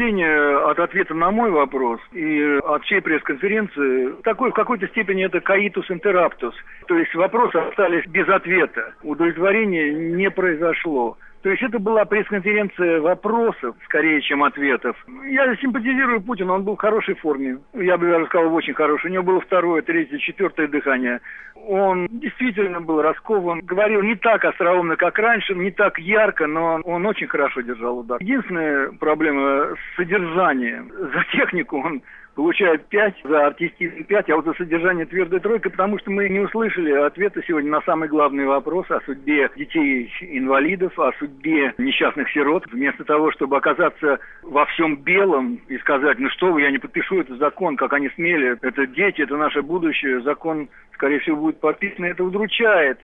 впечатление от ответа на мой вопрос и от всей пресс-конференции такой, в какой-то степени это coitus interruptus. То есть вопросы остались без ответа. Удовлетворения не произошло. То есть это была пресс-конференция вопросов, скорее, чем ответов. Я симпатизирую Путину, он был в хорошей форме. Я бы даже сказал, в очень хорошей. У него было второе, третье, четвертое дыхание. Он действительно был раскован. Говорил не так остроумно, как раньше, не так ярко, но он очень хорошо держал удар. Единственная проблема с содержанием. За технику он получает 5, за артистизм 5, а вот за содержание твердая тройка, потому что мы не услышали ответа сегодня на самый главный вопрос о судьбе детей-инвалидов, о судьбе несчастных сирот. Вместо того, чтобы оказаться во всем белом и сказать, ну что вы, я не подпишу этот закон, как они смели, это дети, это наше будущее, закон, скорее всего, будет подписан, это удручает.